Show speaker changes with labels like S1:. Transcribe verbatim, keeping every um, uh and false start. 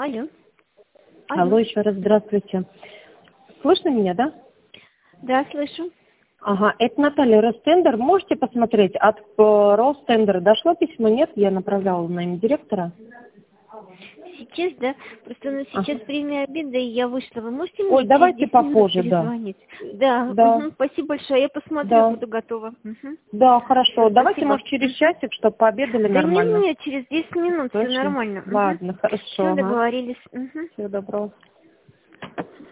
S1: Алло.
S2: Алло,
S1: Алло.
S2: еще раз здравствуйте. Слышно меня, да?
S1: Да, слышу.
S2: Ага, это Наталья, Ростендер. Можете посмотреть, от э, Ростендера дошло письмо? Нет, я направляла на имя директора.
S1: Сейчас, да? Просто у нас
S2: Ага.
S1: сейчас время обеда, и я вышла. Вы можете мне
S2: Ой,
S1: через
S2: давайте
S1: десять минут
S2: попозже, да.
S1: перезвонить? Да,
S2: Да,
S1: угу, спасибо большое. Я посмотрю,
S2: да.
S1: буду готова. Угу.
S2: Да, хорошо.
S1: Все,
S2: Давайте,
S1: спасибо.
S2: может, через
S1: Мгм.
S2: часик, чтобы пообедали
S1: Да нет,
S2: нормально.
S1: нет, через десять минут все
S2: Точно?
S1: нормально. Угу.
S2: Ладно, хорошо,
S1: Все,
S2: ага.
S1: договорились. Угу.
S2: Всего доброго.